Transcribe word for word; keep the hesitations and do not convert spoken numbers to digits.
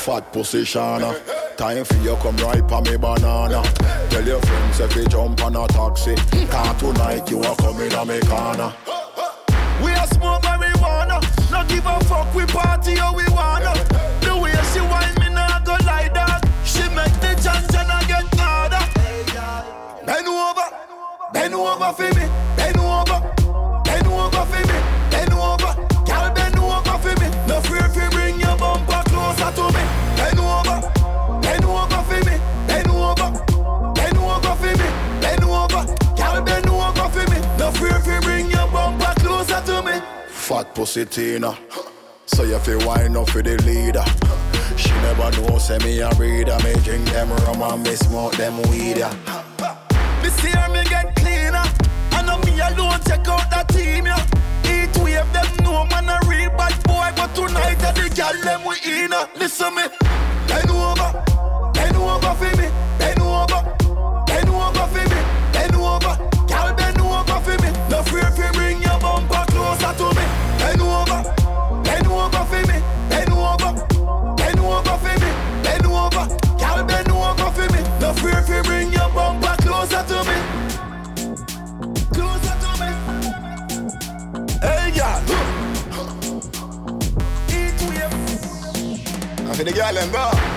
Fat position. Time for you come right pa me banana. Tell your friends if you jump on a taxi. Can't tonight you are coming on me corner. We are smoke marijuana. Not give a fuck, we party how we wanna. The way she whine me nah go like that. She make the chance and I get harder. Bend over, bend over for me. Bend over, bend over for me. Bend over, girl bend over for me. No fear if you bring your bumper closer to me. Bend over, bend over for me. Bend over, bend over for me. Bend over, girl bend over for me. No fear if you bring your bumper closer to me. Fat pussy Tina. So you feel wine up for the leader. She never know say me a reader. Me drink them rum and me smoke them weed. Me see her me get cleaner. I know me alone check out that team, yeah. Eat wave them know man a real bad boy. But tonight at the girl them we in her. Listen me. Bend over, bend over for me. Bend over, bend over for me. Bend over, girl bend over for me. No fear if you bring your bumper closer to me. Bend over, bend over for me. Bend over, bend over for me. Bend over, girl bend over for me. No fear if you bring your bumper closer to me. Closer to me. Hey girl. Eat wave. I feel the girl them go.